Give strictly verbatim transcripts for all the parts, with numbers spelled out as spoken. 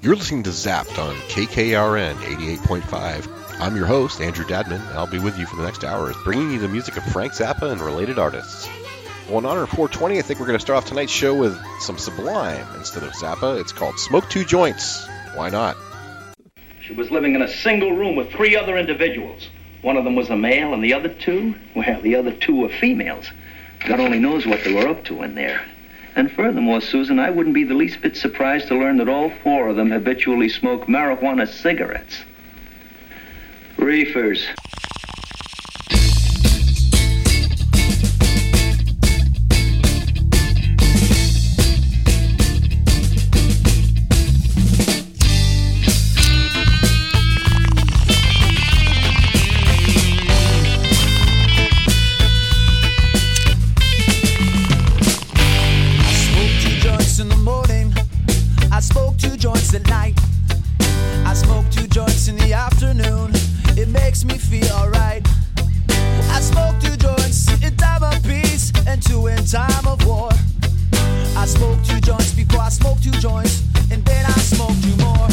You're listening to Zapped on K K R N eighty-eight point five. I'm your host, Andrew Dadman, and I'll be with you for the next hour, bringing you the music of Frank Zappa and related artists. Well, in honor of four twenty, I think we're going to start off tonight's show with some Sublime instead of Zappa. It's called Smoke Two Joints. Why not? She was living in a single room with three other individuals. One of them was a male, and the other two, well, the other two were females. God only knows what they were up to in there. And furthermore, Susan, I wouldn't be the least bit surprised to learn that all four of them habitually smoke marijuana cigarettes. Reefers. At night, I smoke two joints in the afternoon. It makes me feel alright. I smoke two joints in time of peace and two in time of war. I smoke two joints before I smoke two joints, and then I smoke two more.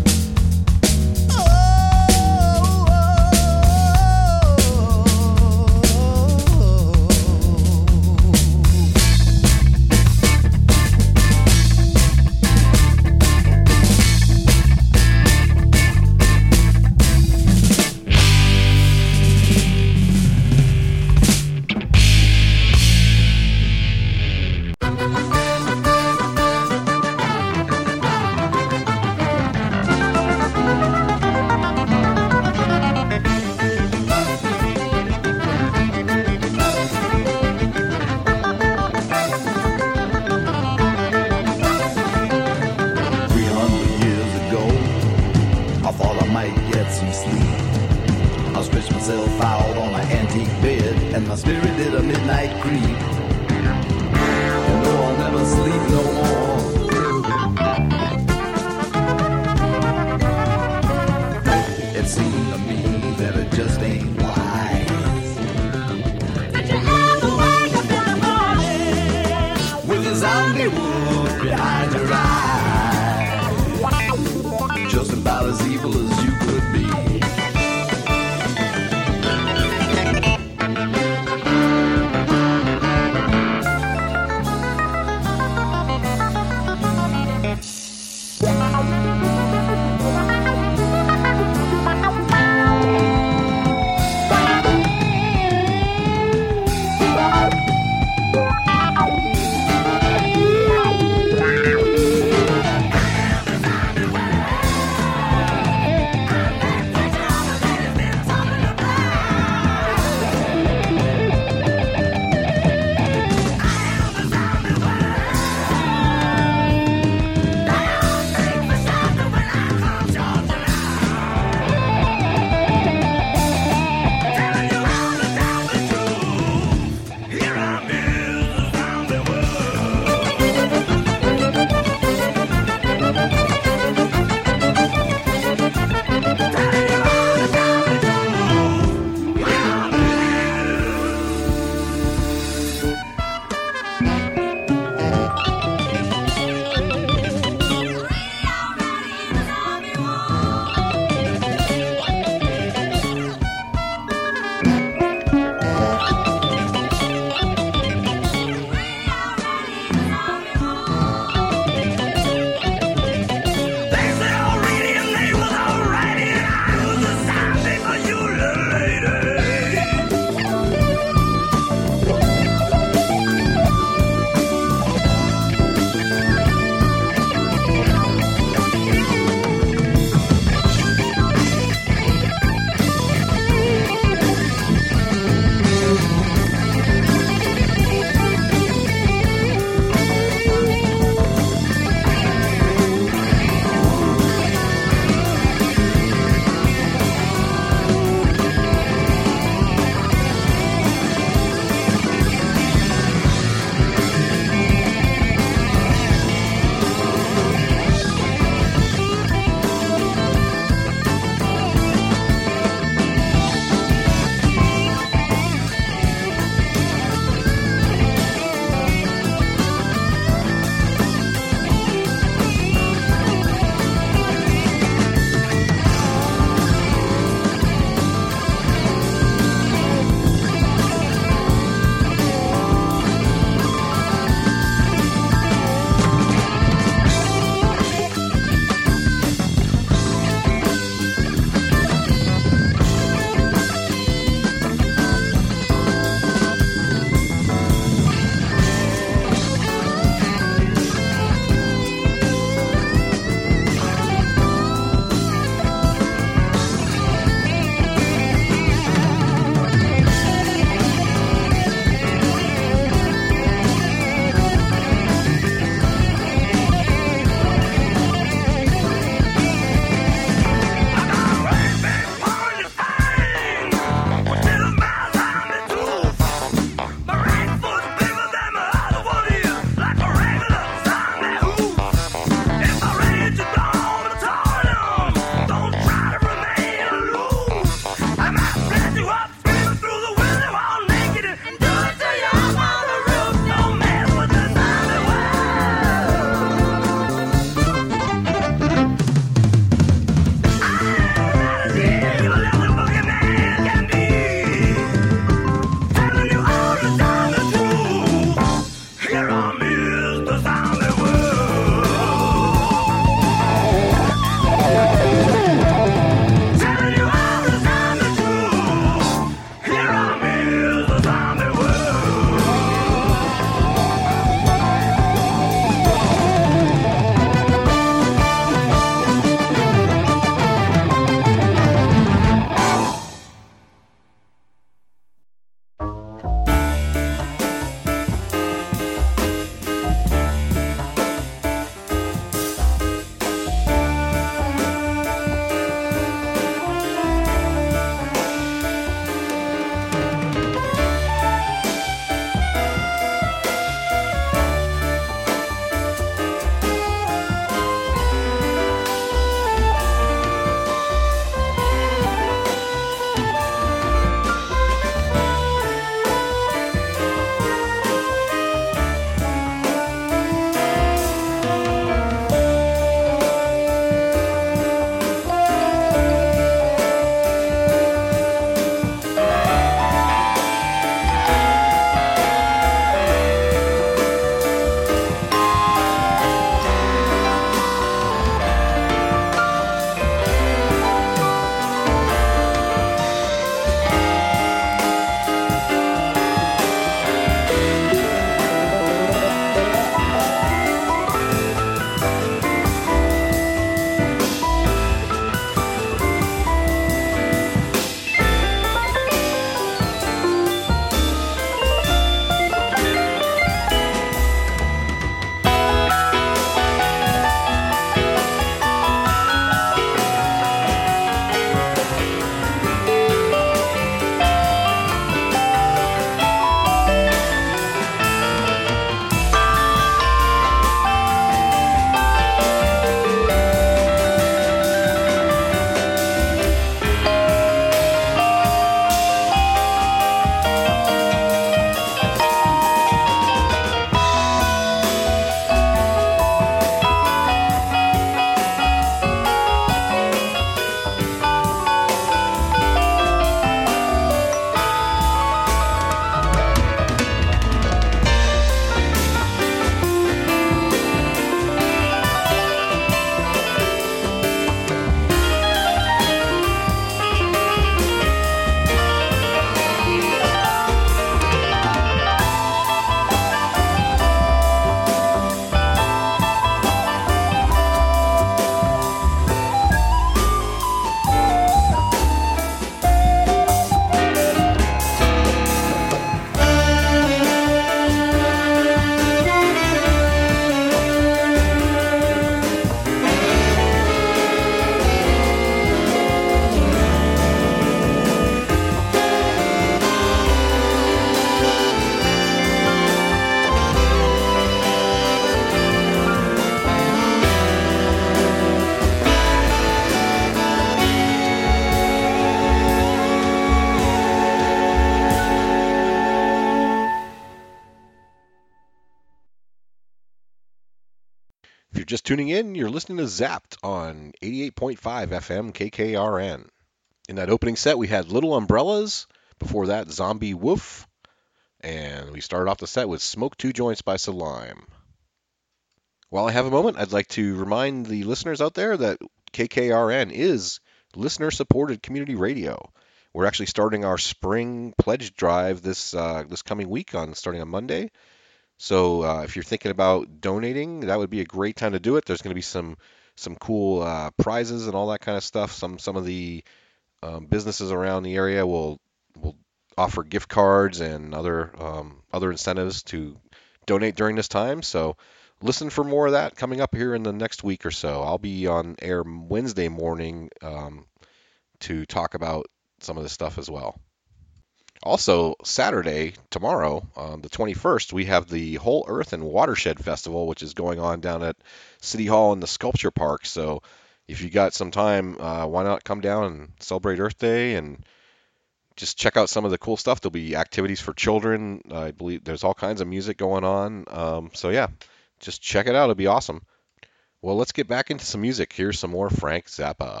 tuning in. You're listening to Zapped on eighty-eight point five F M K K R N. In that opening set, we had Little Umbrellas. Before that, Zombie Woof. And we started off the set with Smoke Two Joints by Sublime. While I have a moment, I'd like to remind the listeners out there that K K R N is listener-supported community radio. We're actually starting our spring pledge drive this uh, this coming week, on starting on Monday. So uh, if you're thinking about donating, that would be a great time to do it. There's going to be some some cool uh, prizes and all that kind of stuff. Some some of the um, businesses around the area will will offer gift cards and other um, other incentives to donate during this time. So listen for more of that coming up here in the next week or so. I'll be on air Wednesday morning um, to talk about some of this stuff as well. Also, Saturday, tomorrow, on the twenty-first, we have the Whole Earth and Watershed Festival, which is going on down at City Hall in the Sculpture Park. So if you got some time, uh, why not come down and celebrate Earth Day and just check out some of the cool stuff. There'll be activities for children. I believe there's all kinds of music going on. Um, so yeah, just check it out. It'll be awesome. Well, let's get back into some music. Here's some more Frank Zappa.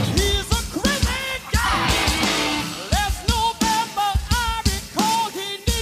November, I recall he knew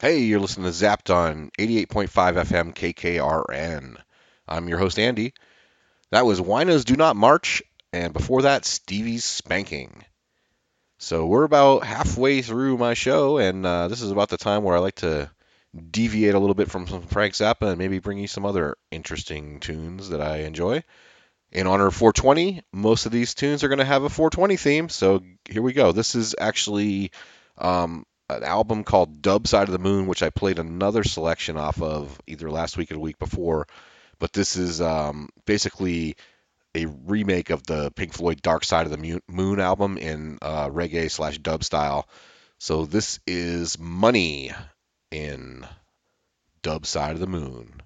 Hey, you're listening to Zapped on eighty-eight point five F M K K R N. I'm your host, Andy. That was Winos Do Not March, and before that, Stevie's Spanking. So we're about halfway through my show, and uh, this is about the time where I like to deviate a little bit from some Frank Zappa and maybe bring you some other interesting tunes that I enjoy. In honor of four twenty, most of these tunes are going to have a four twenty theme, so here we go. This is actually um, an album called Dub Side of the Moon, which I played another selection off of either last week or the week before, but this is um, basically a remake of the Pink Floyd Dark Side of the Moon album in uh, reggae slash dub style. So this is Money in Dub Side of the Moon.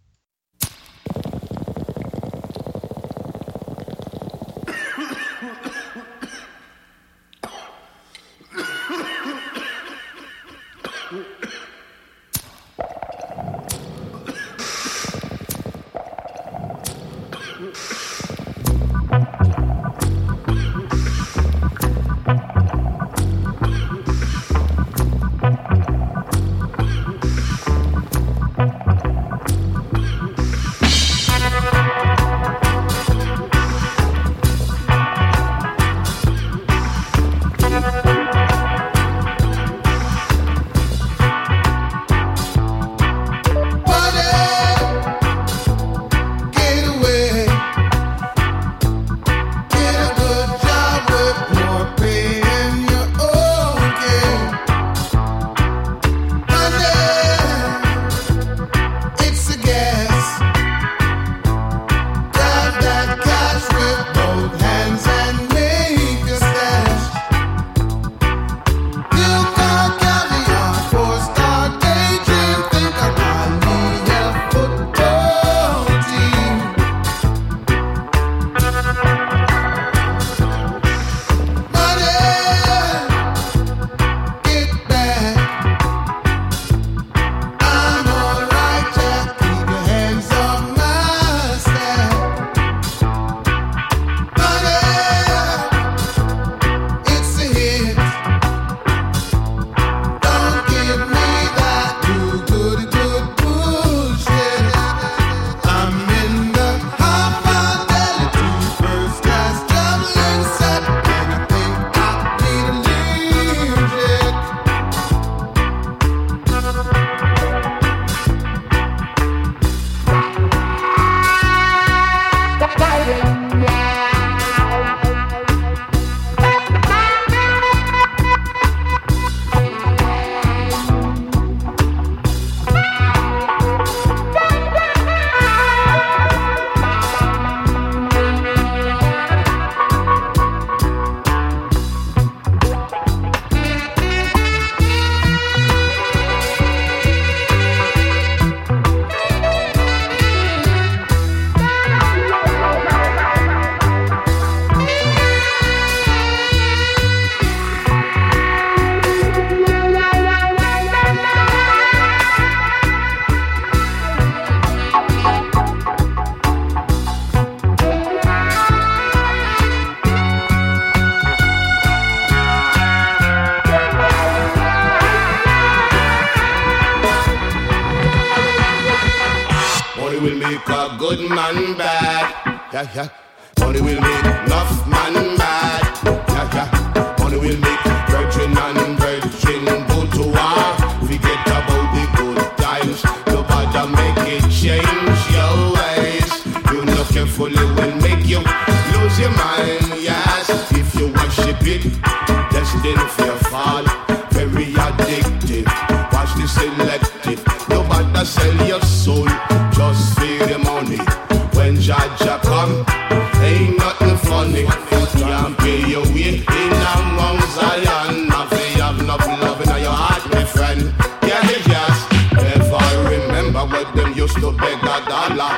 Yeah, yeah. Money will make enough man mad. Yeah, yeah. Money will make brethren and brethren go to war. Forget about the good times. Nobody make it change your ways. You know carefully will make you lose your mind. Yes, if you worship it, destined for your fall. Very addictive. Watch the selective. Nobody sell your soul. Just feed the money. When Jaja come, ain't nothing funny. Can't pay your way in among Zion. Nothing have enough love in your heart, my friend. Yeah, yes. Never remember when them used to beg a dollar.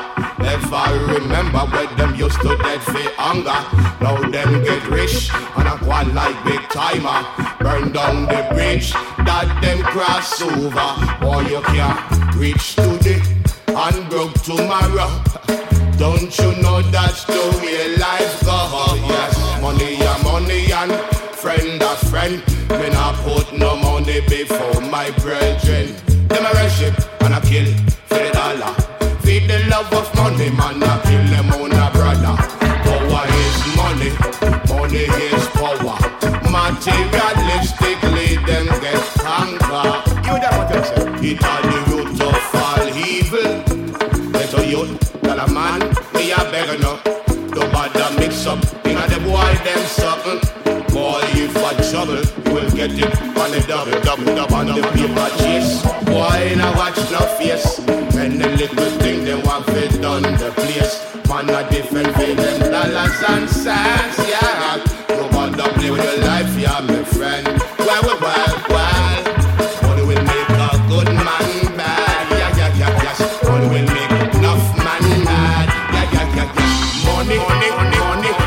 Never remember when them used to dead for hunger. Now them get rich and a one like big timer. Burn down the bridge that them cross over. Boy, you can't reach today and broke tomorrow. Don't you know that's the way life goes? Yes, money a money and friend a friend. Me not put no money before my brethren. Them a worship and a kill for the dollar. Feed the love of money, man, a kill them on a brother. Power is money, money is power. Materialistically, them get conquer. You know what I'm saying? It all the root of all evil. Let a youth, tell a man, me a beggar no. Don't bother mix up, you know the boy them something. Boy, if I trouble, you will get it on the double, double, double, on the paper chase. Boy, now watch no face. And the little thing they want fit done the place. Man, a different way, them dollars and cents, yeah. No bother play with your life, yeah, my friend. Well, well, well, well. Money will make a good man bad, yeah, yeah, yeah, yes. Money will make enough man mad, yeah, yeah, yeah, yes. Money, money, money, money, money.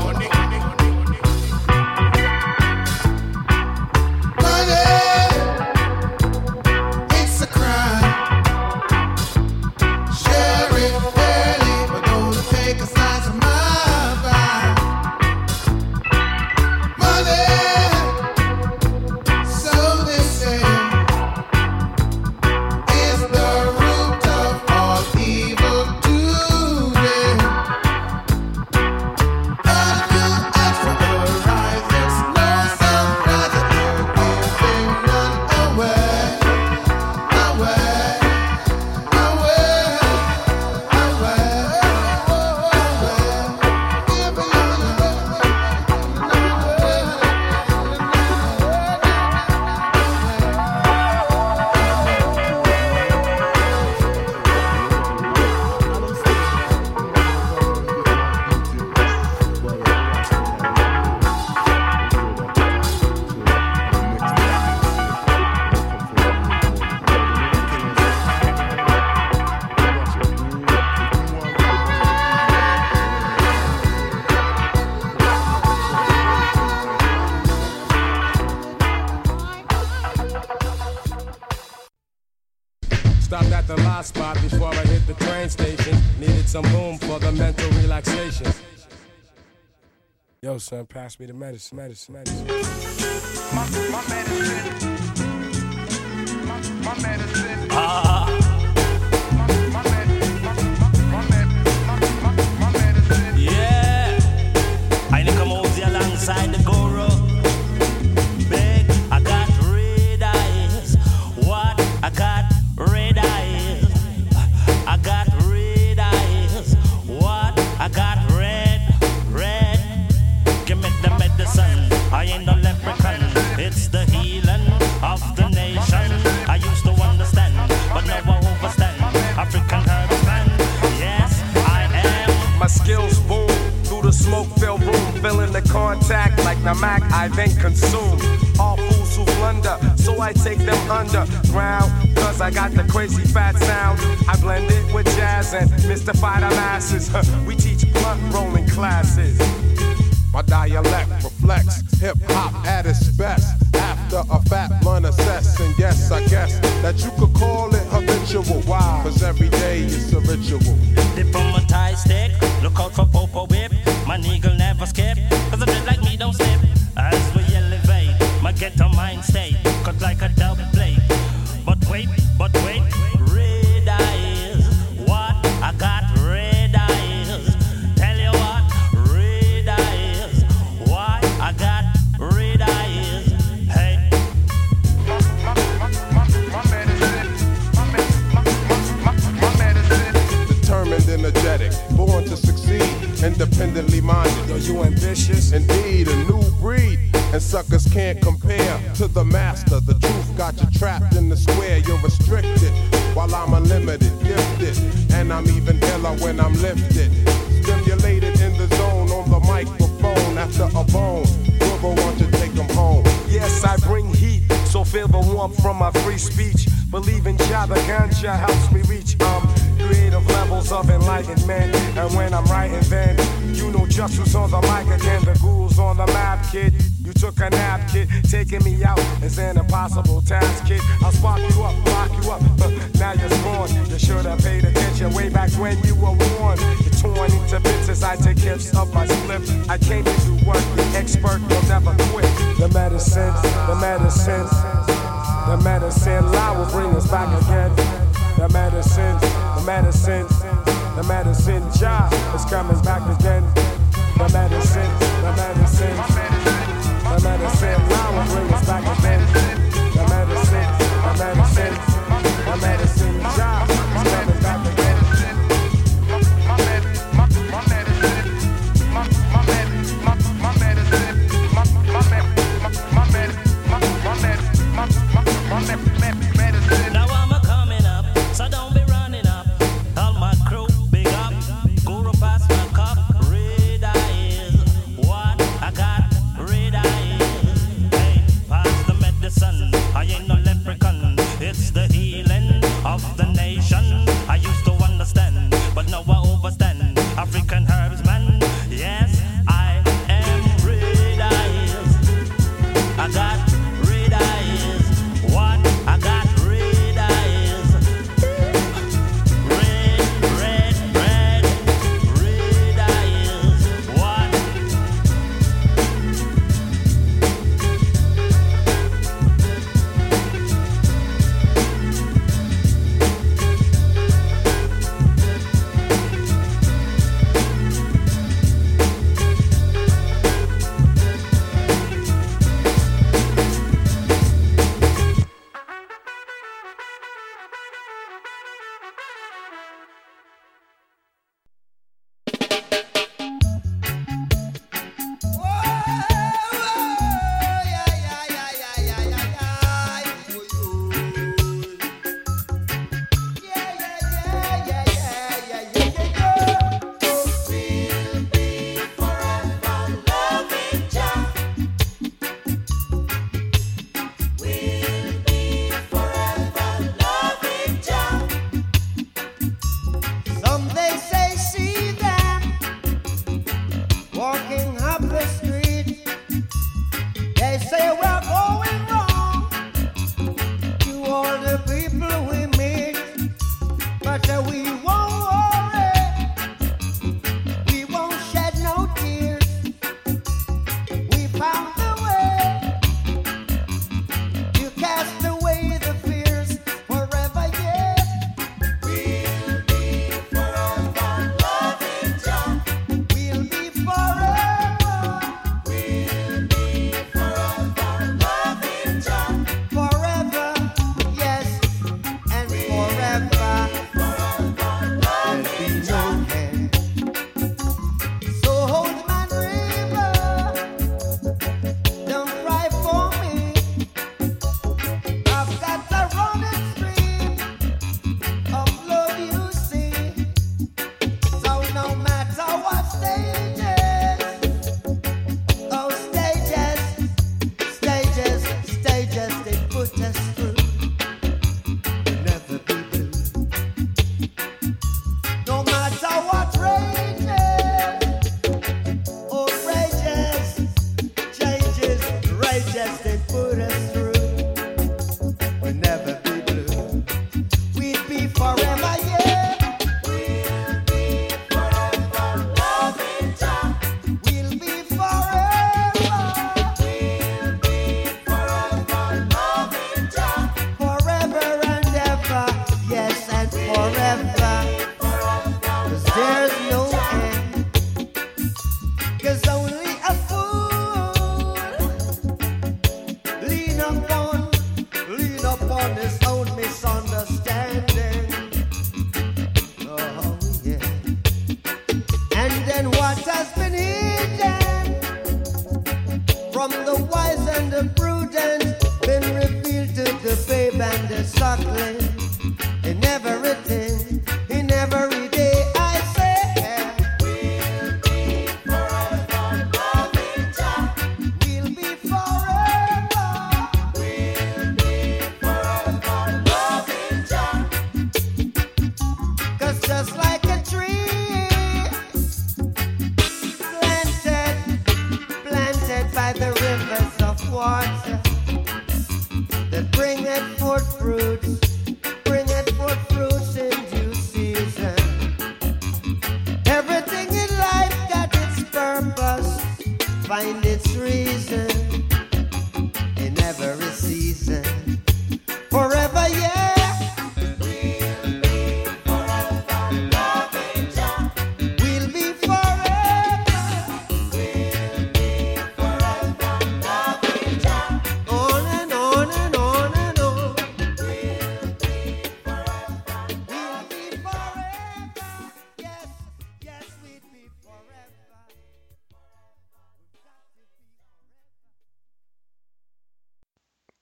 Stopped at the last spot before I hit the train station. Needed some room for the mental relaxation. Yo, son, pass me the medicine, medicine, medicine. My, my medicine. My, my medicine. Ah. My, my medicine. My, my, my, my medicine. Yeah. I need come over alongside the guru. Big, I got red eyes. What? I got red eyes. I got red eyes. What? I got red, red. Give me the medicine. I ain't no leprechaun. It's the healing of the nation. I used to understand, but now I overstand. African herdsman. Yes, I am. My skills boom through the smoke-filled room, feeling the contact like Namak I then consume. All fools who blunder, so I take them underground. Cause I got the crazy fat sound. I blend it with jazz and mystify the masses. We teach blunt rolling classes. My dialect reflects hip-hop at its best. After a fat blunt assess, and yes, I guess that you could call it habitual. Why? Cause every day it's a ritual. Dip on my tie stick, look out for Popo Whip. My nigga never skip, cause a bit like me don't slip. As we elevate, my ghetto mind state, cut like a double plate. But wait, but wait, red eyes. What? I got red eyes. Tell you what, red eyes. What? I got red eyes. Hey. My, my, my, my medicine. My, my, my, my medicine. Determined, energetic, born to succeed, independently minded. Yo, you ambitious? Indeed, a new breed. And suckers can't compare to the master. The truth got you trapped in the square. You're restricted, while I'm unlimited, gifted. And I'm even iller when I'm lifted. Stimulated in the zone on the microphone. After a bone, Wilbur wants to take them home. Yes, I bring heat, so feel the warmth from my free speech. Believe in Jah, the ganja helps me reach um creative levels of enlightenment. And when I'm writing, then you know just who's on the mic again. The guru's on the map, kid. You took a nap, kid. Taking me out is an impossible task, kid. I'll spark you up, lock you up. Uh, now you're scorned. You should have paid attention way back when you were warned. You're torn into bits as I take hips of my slip. I came to do work, the expert will never quit. The medicine, the medicine. The medicine lie will bring us back again. The medicine, the medicine, the medicine jar is coming back again. The medicine, the medicine, the medicine lie will bring us back again. The medicine, the medicine, the medicine jar is coming back again. My med, my, my medicine, my, my med, my, my medicine, my, my med, my, my med, my, my med, my, my, my med, med, medicine. Now I'm a coming up, so don't be running up. All my crew, big up. Guru pass my cup, red eyes. What I got, red eyes. Hey, pass the medicine.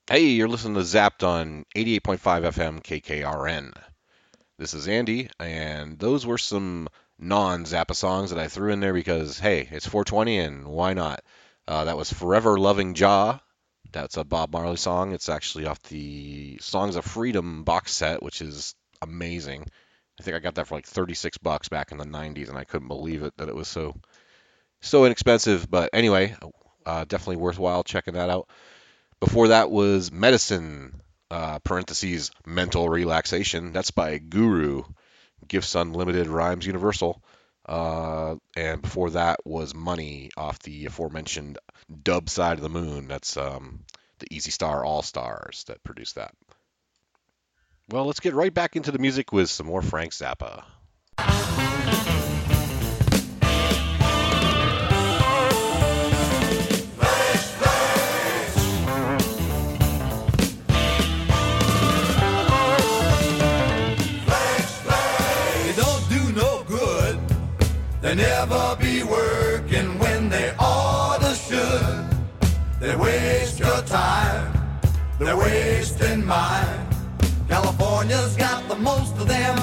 Hey, you're listening to Zapped on eighty-eight point five F M K K R N. This is Andy, and those were some non-Zappa songs that I threw in there because, hey, it's four twenty and why not? Uh, that was Forever Loving Jah. That's a Bob Marley song. It's actually off the Songs of Freedom box set, which is amazing. I think I got that for like thirty-six bucks back in the nineties, and I couldn't believe it that it was so so inexpensive. But anyway, uh, definitely worthwhile checking that out. Before that was Medicine, uh, parentheses, Mental Relaxation. That's by Guru, Gifts Unlimited, Rhymes Universal. Uh, and before that was Money off the aforementioned Dub Side of the Moon. That's um, the Easy Star All Stars that produced that. Well, let's get right back into the music with some more Frank Zappa. They never be working when they oughta should. They waste your time, they're wasting mine. California's got the most of them.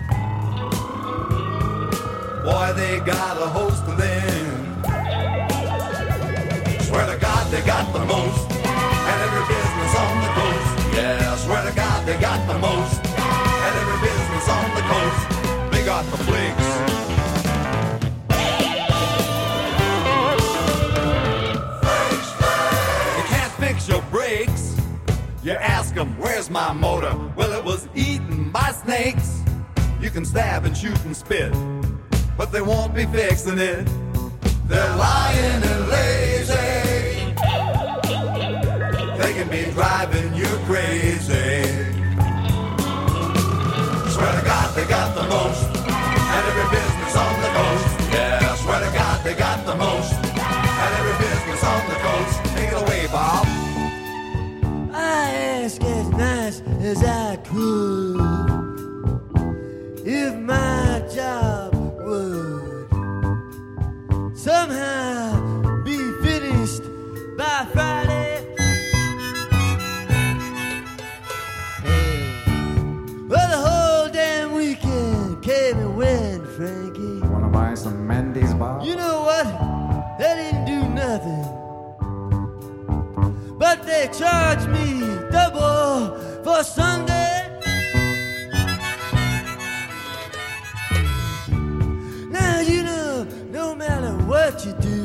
Boy, they got a host of them. Swear to God they got the most, and every business on the coast. Yeah, swear to God they got the most, and every business on the coast. They got the flicks. Your brakes. You ask them, where's my motor? Well, it was eaten by snakes. You can stab and shoot and spit, but they won't be fixing it. They're lying and lazy. They can be driving you crazy. Swear to God they got the most, and every business on the coast. Yeah, swear to God they got the most, and every business on the coast. Take it away, Bob. I asked as nice as I could if my job would somehow be finished by Friday. Well, the whole damn weekend came and went, Frankie. Wanna buy some Mendy's, Bob? You know what? They didn't do nothing. But they charged me double for Sunday. Now you know, no matter what you do,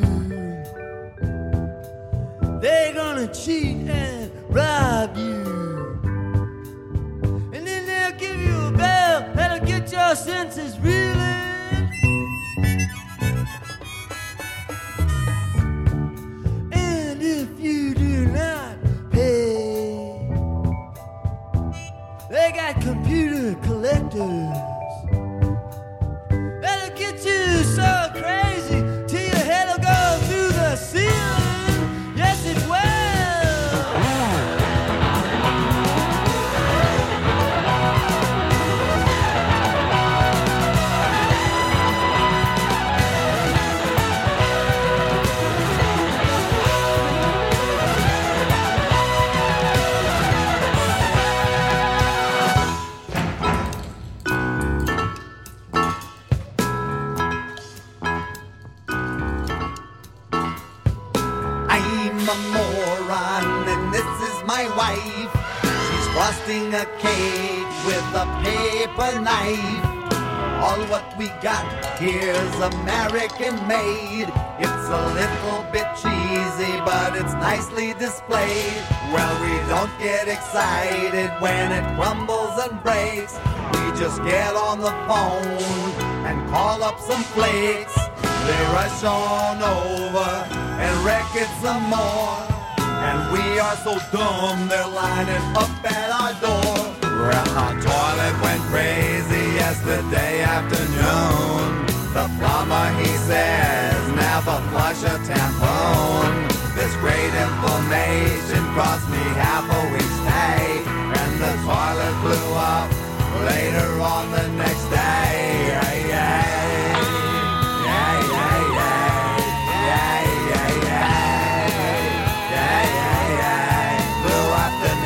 they're gonna cheat and rob you. And then they'll give you a bell that'll get your senses reeling. And if you do not pay, they got computer collectors that'll get you so crazy till your head'll go through the ceiling. Yes, it will. I'm a moron and this is my wife. She's frosting a cake with a paper knife. All what we got here's American made. It's a little bit cheesy, but it's nicely displayed. Well, we don't get excited when it crumbles and breaks. We just get on the phone and call up some flakes. They rush on over and wreck it some more. And we are so dumb, they're lining up at our door. Well, our toilet went crazy yesterday afternoon. The plumber, he says, never flush a tampon. This great information cost me half a week's pay. And the toilet blew up later on the next day. Yeah, yeah. Blew up the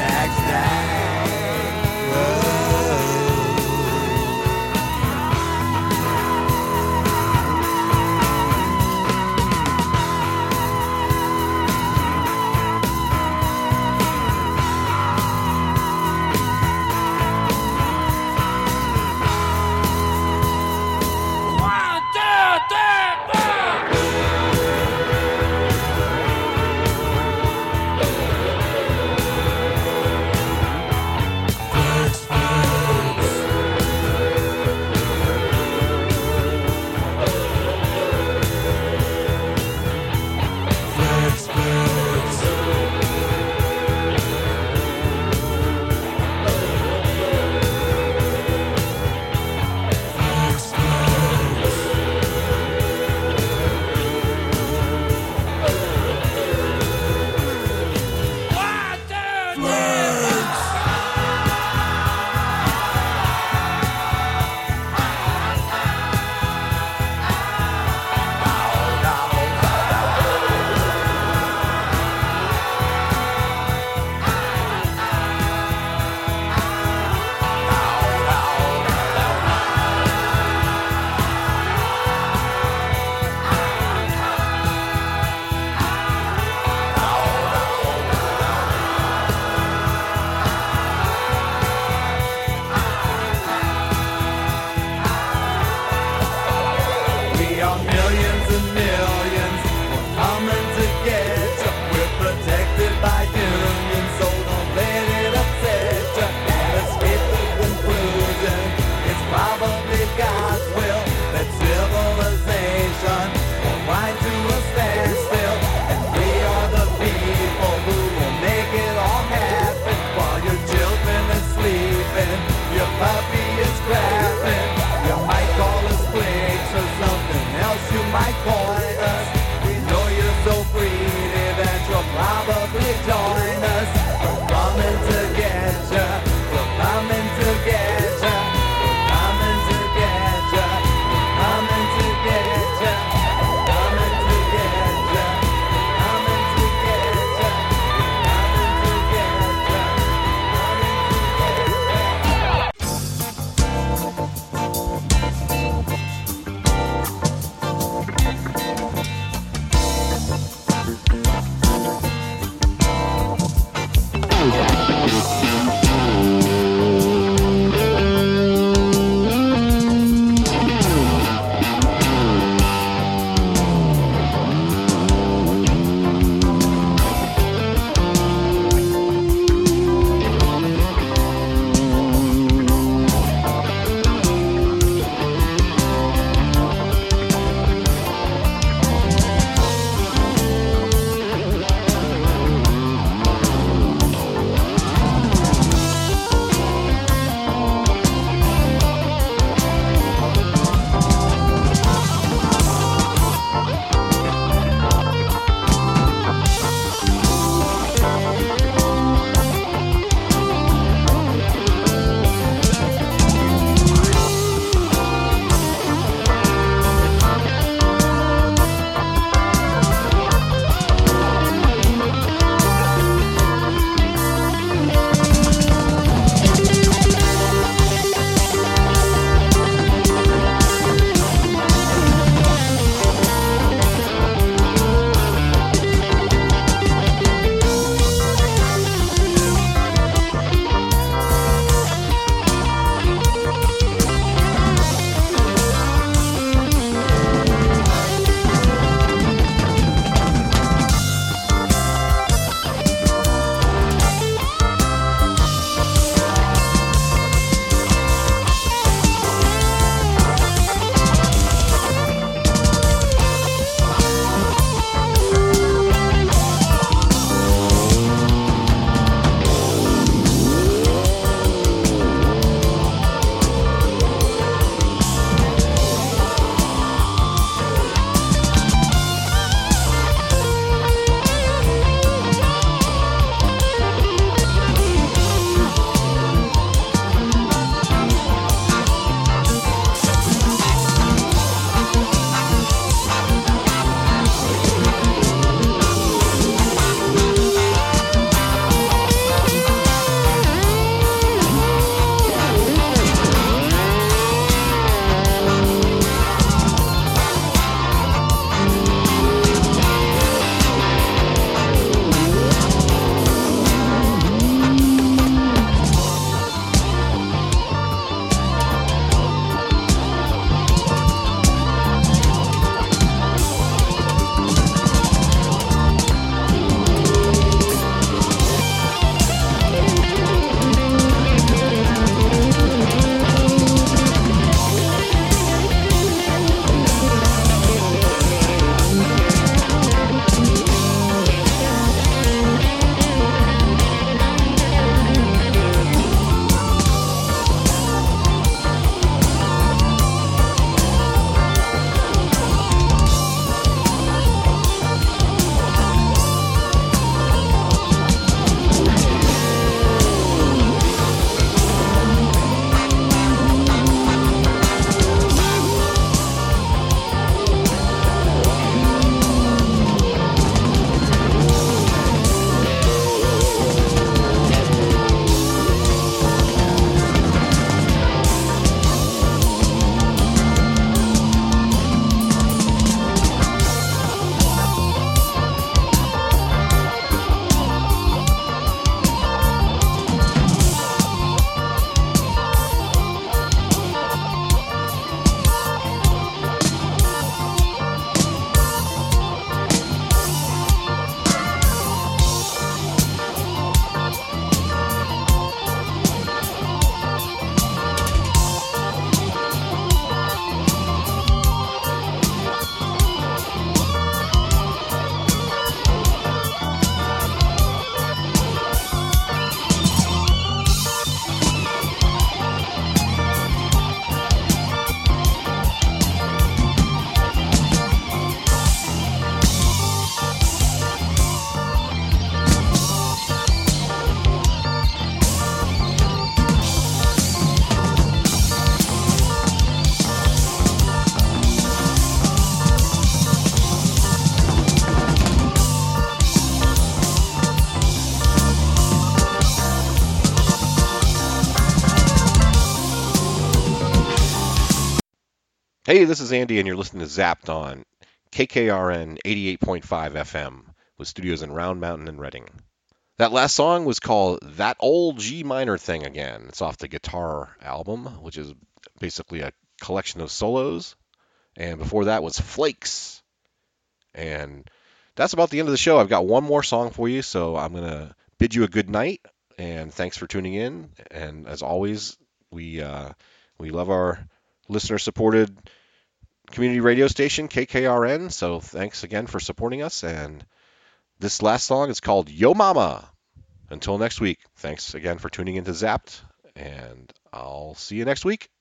Hey, this is Andy, and you're listening to Zapped on K K R N eighty-eight point five F M with studios in Round Mountain and Reading. That last song was called That Old G Minor Thing Again. It's off the Guitar album, which is basically a collection of solos. And before that was Flakes. And that's about the end of the show. I've got one more song for you, so I'm going to bid you a good night. And thanks for tuning in. And as always, we uh, we love our listener-supported community radio station, K K R N. So thanks again for supporting us. And this last song is called Yo Mama. Until next week, thanks again for tuning into Zapped. And I'll see you next week.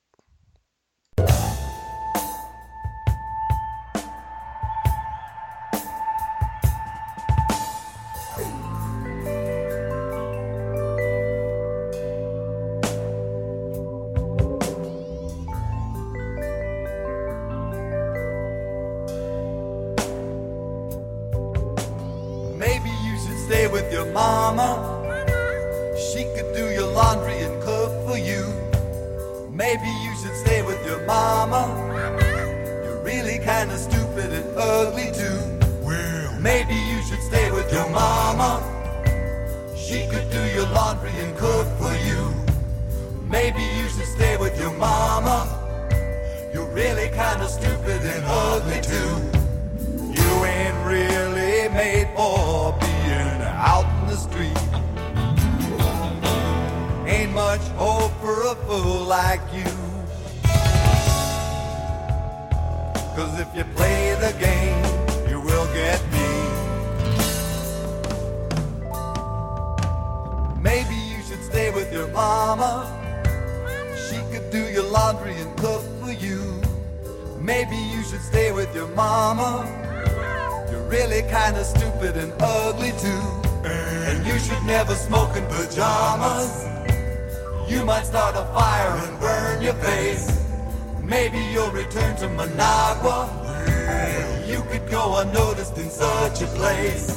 Maybe you should stay with your mama. She could do your laundry and cook for you. Maybe you should stay with your mama. You're really kinda stupid and ugly too. Well, maybe you should stay with your mama. She could do your laundry and cook for you. Maybe you should stay with your mama. You're really kinda stupid and ugly too. You ain't really made for being out in the street. Ain't much hope for a fool like you. Cause if you play the game, you will get me. Maybe you should stay with your mama. She could do your laundry and cook for you. Maybe you should stay with your mama. You're really kinda stupid and ugly too. And you should never smoke in pajamas. You might start a fire and burn your face. Maybe you'll return to Managua. You could go unnoticed in such a place.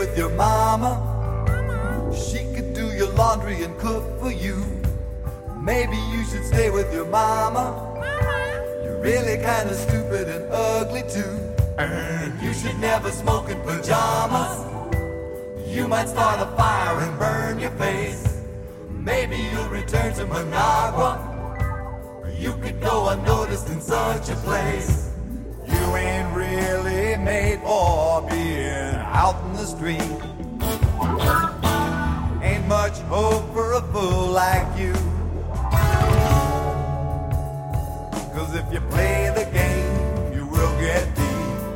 with your mama. She could do your laundry and cook for you. Maybe you should stay with your mama. You're really kind of stupid and ugly too. And you should never smoke in pajamas. You might start a fire and burn your face. Maybe you'll return to Managua. You could go unnoticed in such a place. You ain't really made for being out in the street. Ain't much hope for a fool like you. Cause if you play the game, you will get beat.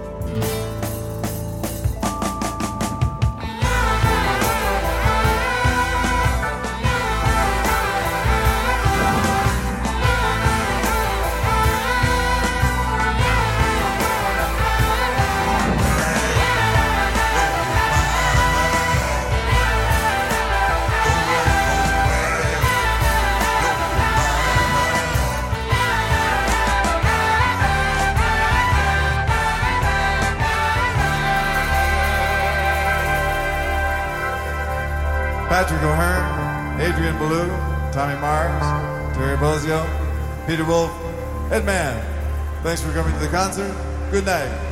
Patrick O'Hearn, Adrian Ballou, Tommy Mars, Terry Bozio, Peter Wolf, Ed Mann. Thanks for coming to the concert. Good night.